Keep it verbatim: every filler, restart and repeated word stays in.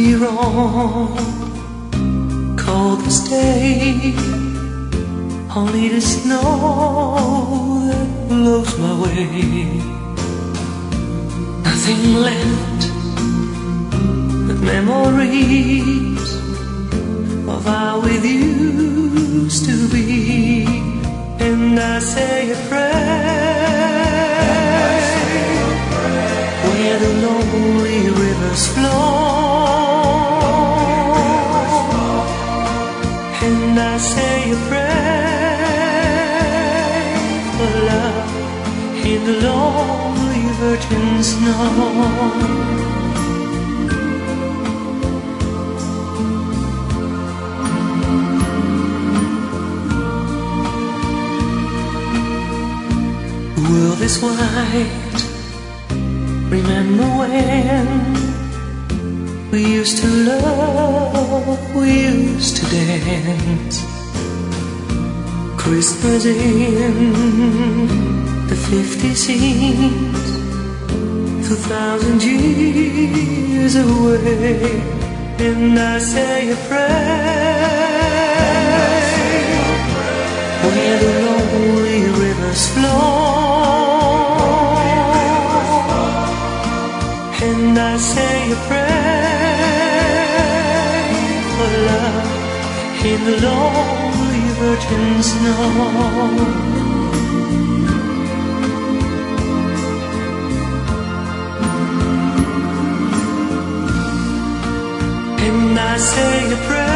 be wrong, cold for stay, only the snow that blows my way. Nothing left but memories of how we used to be. And I say a prayer where the lonely rivers flow. And I say a prayer for love in the lonely virgin snow. World is white. Remember when we used to love, we used to dance. Christmas in the fifties seems two thousand years away. And I say a prayer where the lonely rivers flow. And I say a prayer for love in the lonely virgin snow. And I say a prayer